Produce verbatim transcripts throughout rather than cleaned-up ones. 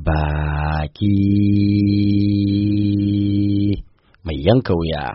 baki mai yanka wuya.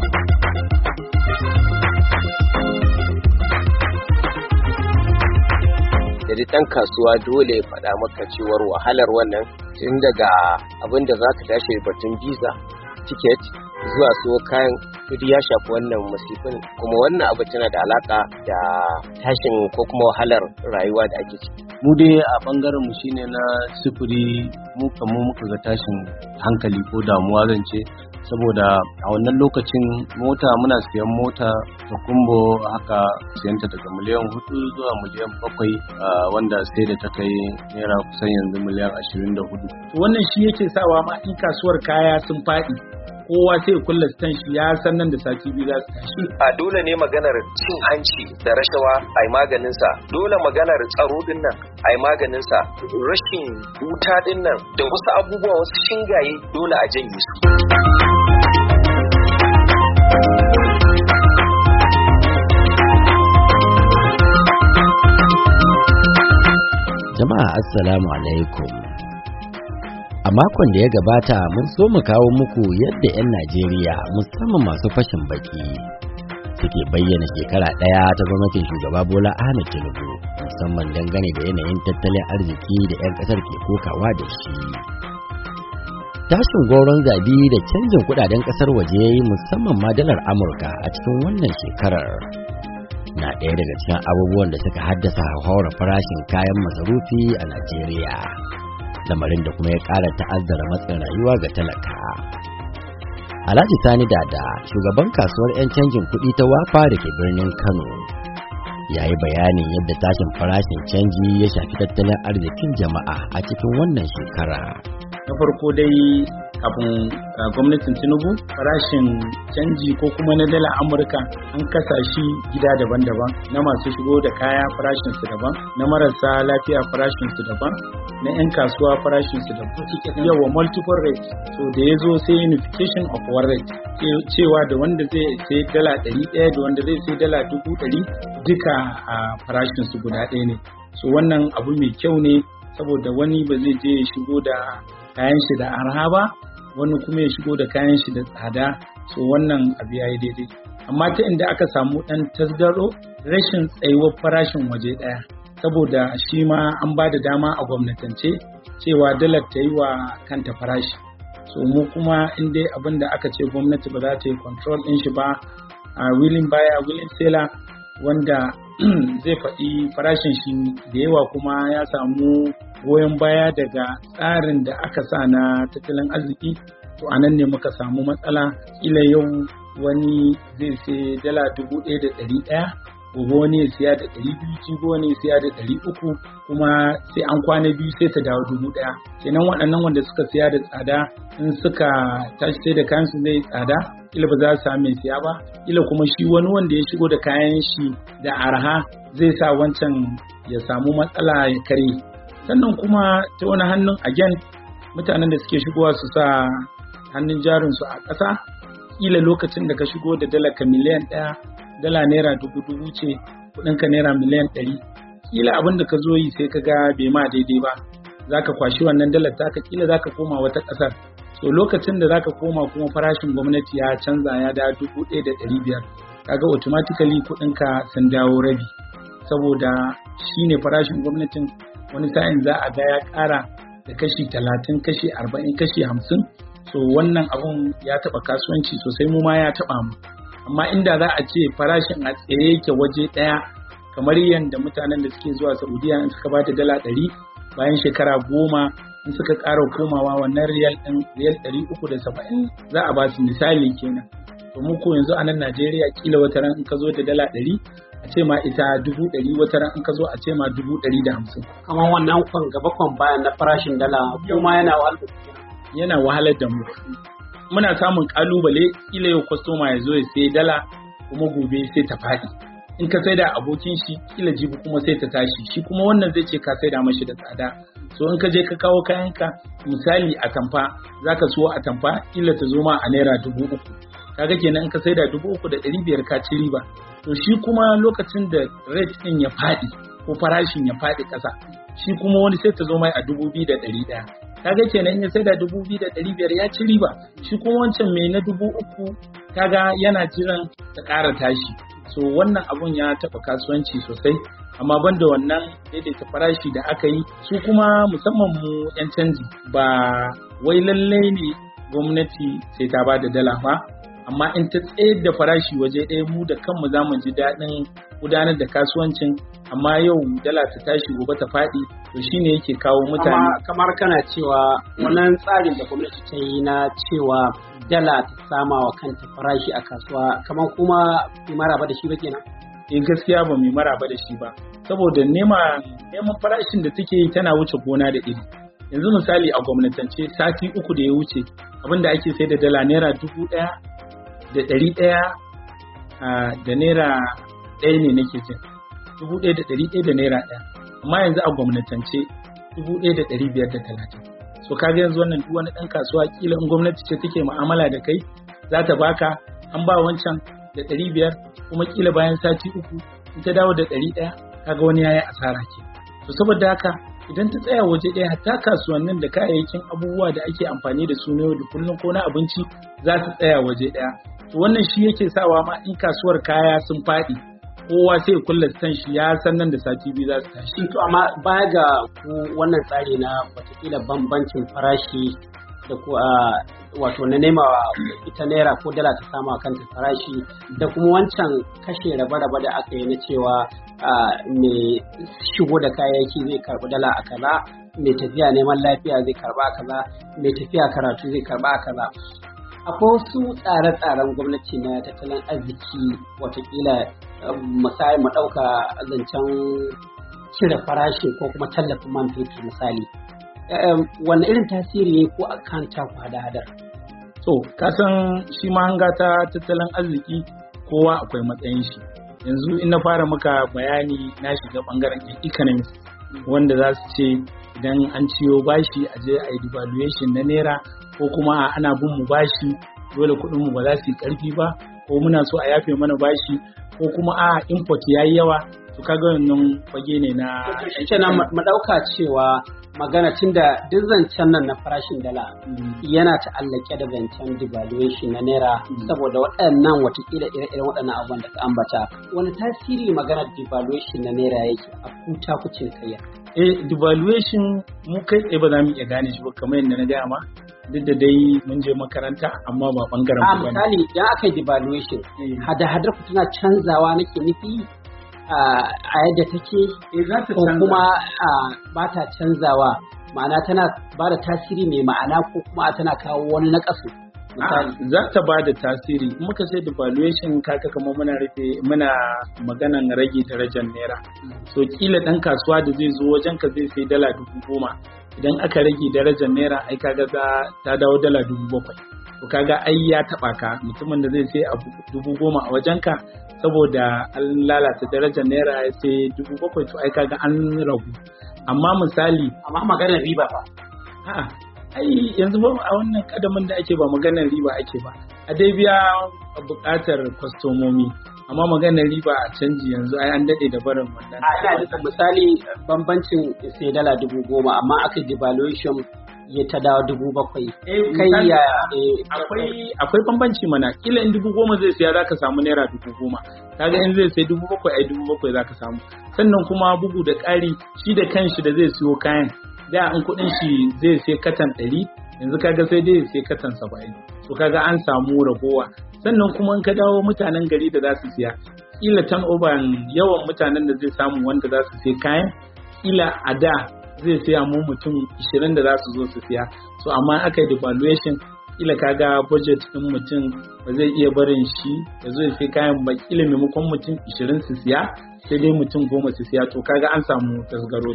Jadi ɗan kasuwa dole ya faɗa maka cewar wahalar wannan tun daga abin da za ka tashi batun visa, ticket zuwa so kayan kudi ya shafi wannan masifin, kuma wannan abu tana da alaka da tashin ko kuma wahalar rayuwa da ake ciki. Mu dai a bangaren mu shine na sufuri, mu kamar muka ga tashin hankali ko damuwa zan ce, saboda a wannan lokacin mota muna siyan mota ta kumbo haka siyanta daga miliyan hudu zuwa miliyan bakwai, wanda sai da ta kai naira kusan yanzu miliyan ashirin da hudu. Wannan shi yake sawa ma in kasuwar kaya sun faɗi kowa sai kulla stan shi ya san nan da sati biyu za su tashi. A dole ne maganar cin hanci da rashawa a yi maganin sa, dole maganar tsaro din nan a yi maganin sa, rashin wuta din nan da wasu abubuwa wasu shingaye dole a janye su. Jama'a assalamu alaikum. A makon da ya gabata mun so mu kawo muku yadda 'yan Najeriya musamman masu fashin baki suke bayyana shekara ɗaya ta gwamnatin shugaba Bola Ahmed Tinubu, musamman dangane da yanayin tattalin arziki da 'yan ƙasar ke kokawa da shi. Tashin goron zabi da canjin kudaden ƙasar waje musamman ma dalar Amurka a cikin wannan shekarar na ɗaya daga cikin abubuwan da suka haddasa hauhawar farashin kayan masarufi a Najeriya, lamarin da kuma ya ƙara ta'azzara matsin rayuwa ga talaka. Alhaji Sani Dada, shugaban kasuwar 'yan canjin kuɗi ta Wafa da ke birnin Kano, ya yi bayanin yadda tashin farashin canji ya shafi tattalin arzikin jama'a a cikin wannan shekara. Na farko dai kafin gwamnatin Tinubu farashin canji ko kuma na dala Amurka an kasa shi gida daban-daban, na masu shigo da kaya farashin su daban, na marasa lafiya farashin su daban, na 'yan kasuwa farashin su daban, yawa multiple rate. So da ya zo sai unification of one rate, cewa da wanda zai sai dala ɗari ɗaya da wanda zai sai dala dubu ɗari duka a farashin su guda ɗaya ne. So wannan abu mai kyau ne, saboda wani ba zai je ya shigo da kayan shi da arha ba, wani kuma ya shigo da kayan shi da tsada. So wannan abu yayi daidai. Amma ta inda aka samu ɗan tasgaro, rashin tsayuwar farashin waje ɗaya, saboda shi ma an ba da dama a gwamnatance cewa dalar ta yi wa kanta farashi. So mu kuma in dai abin da aka ce gwamnati ba za ta yi control ɗin shi ba, a willing buyer willing seller, wanda zai faɗi farashin shi da yawa kuma ya samu goyon baya daga tsarin da aka sa na tattalin arziki, to a nan ne muka samu matsala. Ila yau wani zai sai dala dubu ɗaya da ɗari ɗaya, gobe wani ya siya da ɗari biyu, jibi wani ya siya da ɗari uku, kuma sai an kwana biyu sai ta dawo dubu ɗaya. Kenan waɗannan wanda suka siya da tsada in suka tashi sai da kayan su zai tsada, ila ba za su sami mai siya ba, ila kuma shi wani wanda ya shigo da kayan shi da arha zai sa wancan ya samu matsala ya kare. Sannan kuma ta wani hannun again, mutanen da suke shigowa su sa hannun jarinsu a ƙasa, ila lokacin da ka shigo da dala ka miliyan ɗaya, dala naira dubu dubu ce, kuɗinka naira miliyan ɗari, kila abin da ka zo yi sai ka ga bai ma daidai ba, za ka kwashi wannan dalar taka, kila za ka koma wata ƙasar. So lokacin da za ka koma kuma farashin gwamnati ya canza ya da dubu ɗaya da ɗari biyar, kaga automatically kuɗinka sun dawo rabi, saboda shi ne farashin gwamnatin. Wani sa'in za a ga ya ƙara da kashi talatin, kashi arba'in, kashi hamsin. So wannan abun ya taɓa kasuwanci sosai, mu ma ya taɓa mu. Amma inda za a ce farashin a tsaye yake waje ɗaya, kamar yadda mutanen da suke zuwa Saudiya in suka bada dala ɗari, bayan shekara goma in suka ƙara komawa wannan riyal ɗin riyal ɗari uku da saba'in za a ba su, misali kenan. To mu ko yanzu a nan Najeriya kila wata ran in ka zo da dala ɗari a ce ma ita dubu ɗari, wata ran in ka zo a ce ma dubu ɗari da hamsin. Kamar wannan kwan gaba kwan bayan na farashin dala kuma yana wahalar yana wahalar da mu. Muna samun kalubale, kila yau kwastoma ya zo ya sai dala kuma gobe sai ta faɗi. In ka sai da abokin shi kila jibi kuma sai ta tashi, shi kuma wannan zai ce ka sai da mashi da tsada. So in ka je ka kawo kayanka, misali a tamfa, za ka so a tamfa kila ta zo ma a naira dubu uku. Kaga kenan in ka sai da dubu uku da ɗari biyar ka ci riba. To shi kuma lokacin da rate ɗin ya faɗi ko farashin ya faɗi ƙasa, shi kuma wani sai ta zo mai a dubu biyu da ɗari ɗaya. kaga kenan ya sai da dubu biyu da ɗari biyar ya ci riba, shi kuma wancan mai na dubu uku kaga yana jiran ta ƙara tashi. So wannan abun ya taɓa kasuwanci sosai, amma banda wannan daidaita farashi da aka yi, su kuma musamman mu 'yan canji ba wai lallai ne gwamnati sai ta ba da dala ba, amma in ta tsayar da farashi waje ɗaya mu da kanmu za mu ji daɗin gudanar da kasuwancin. Amma yau dala ta tashi gobe ta faɗi, to shine yake kawo mutane. Kamar kana cewa wannan tsarin da gwamnati ta yi na cewa dala ta sama wa kanta farashi a kasuwa, kamar kuma bai maraba da shi ba kenan? Eh gaskiya ba mai maraba da shi ba, saboda neman farashin da take yi tana wuce gona da iri. Yanzu misali a gwamnatance sati uku da ya wuce abinda ake sai da dala naira dubu ɗaya da ɗari ɗaya da naira ɗaya ne nake jin, dubu ɗaya da ɗari ɗaya da naira ɗaya, amma yanzu a gwamnatance dubu ɗaya da ɗari biyar da talatin. So kaga yanzu wannan duk wani ɗan kasuwa kila in gwamnati ce take mu'amala da kai za ta baka an ba wancan da ɗari biyar, kuma kila bayan sati uku in ta dawo da ɗari ɗaya, kaga wani yayi asara ke. To saboda haka idan ta tsaya waje ɗaya, hatta kasuwannin da kayayyakin abubuwa da ake amfani da su ne da kullum ko na abinci za su tsaya waje ɗaya. To wannan shi yake sawa ma in kasuwar kaya sun faɗi, kowa sai kulla san shi ya san nan da sati biyu za su tashi. To amma baya ga wannan tsari na watakila bambancin farashi da ko wato na nema ita naira ko dala ta samu kanta farashi, da kuma wancan kashe raba-raba da aka yi na cewa mai shigo da kayayyaki zai karbi dala a kaza, mai tafiya neman lafiya zai karba a kaza, mai tafiya karatu zai karba a kaza. Akwai wasu tsare-tsaren gwamnati na tattalin arziki, watakila misali mu ɗauka zancen cire farashi ko kuma tallafin man fetur misali. Wanne irin tasiri ne ko akan taku hada-hadar? To, kasan shi mahanga ta tattalin arziki kowa akwai matsayin shi. Yanzu in na fara maka bayani na shiga bangaren economics, wanda za su ce idan an ciyo bashi a je a yi devaluation na naira, ko kuma ana bin mu bashi dole kuɗin mu ba za su yi ƙarfi ba, ko muna so a yafe mana bashi, ko kuma a import yayi yawa. To kaga wannan fage ne na kenan mu dauka cewa magana tunda duk zancen nan na farashin dala yana ta'allake da zancen devaluation na naira, saboda waɗannan watakila ire-iren waɗannan abubuwan da ka ambata. Wani tasiri maganar devaluation na naira yake a kuta kucin kayya? Eh, devaluation mu kai tsaye ba za mu iya gane shi ba, kamar yadda na gaya ma, duk da dai mun je makaranta amma ba bangaren ba. A misali idan aka yi devaluation, hada-hadar ku tana canzawa nake nufi a yadda take, ko kuma ba ta canzawa, ma'ana tana ba da tasiri mai ma'ana ko kuma tana kawo wani nakasu? Za ta ba da tasiri. In muka sai devaluation kaka kamar muna rufe muna maganan rage darajar naira. So kila dan kasuwa da zai zo wajen ka zai sai dala dubu goma, idan aka rage darajar naira ai kaga za ta dawo dala dubu bakwai. To kaga ai ya taba ka, mutumin da zai sai abu dubu goma a wajen ka, saboda an lalata darajar naira ya sai dubu bakwai, to ai kaga an ragu. Amma misali, amma maganar riba ba. A'a, ai yanzu ba a wannan kadamin da ake ba maganar riba ake ba, a dai biya buƙatar kwastomomi, amma maganar riba a canji yanzu ai an daɗe da barin wannan. A ina da misali bambancin sai dala dubu goma amma aka devaluation ya ta dawo dubu bakwai. Kai ya akwai akwai bambanci mana, kila in dubu goma zai siya zaka samu naira dubu goma, kaga in zai sai dubu bakwai ai dubu bakwai zaka samu. Sannan kuma bugu da ƙari shi da kanshi da zai siyo kayan, da in kuɗin shi zai sai katan ɗari, yanzu kaga sai dai sai katan saba'in, so kaga an samu ragowa. Sannan kuma in ka dawo mutanen gari da za su siya, kila turnover yawan mutanen da zai samu wanda za su sai kayan, kila a da zai siya mu mutum ishirin da za su zo su siya, so amma aka yi devaluation, kila kaga budget ɗin mutum ba zai iya barin shi ya zo ya sai kayan ba, kila maimakon mutum ishirin su siya sai dai mutum goma su siya, to kaga an samu tasgaro.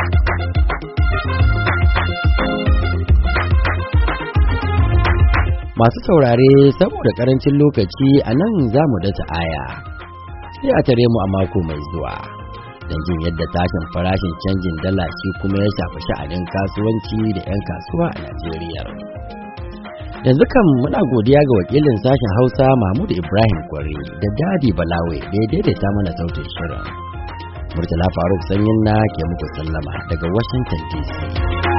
Masu saurare, saboda karancin lokaci a nan za mu dasa aya, sai a tare mu a mako mai zuwa don jin yadda tashin farashin canjin dala shi kuma ya shafi sha'anin kasuwanci da 'yan kasuwa a Najeriya. Yanzu kan muna godiya ga wakilin sashen Hausa Mahmud Ibrahim Kwari da Dadi Balawe da ya daidaita mana sautin shirin. Murtala Faruk Sanyin na ke muku sallama daga Washington D C.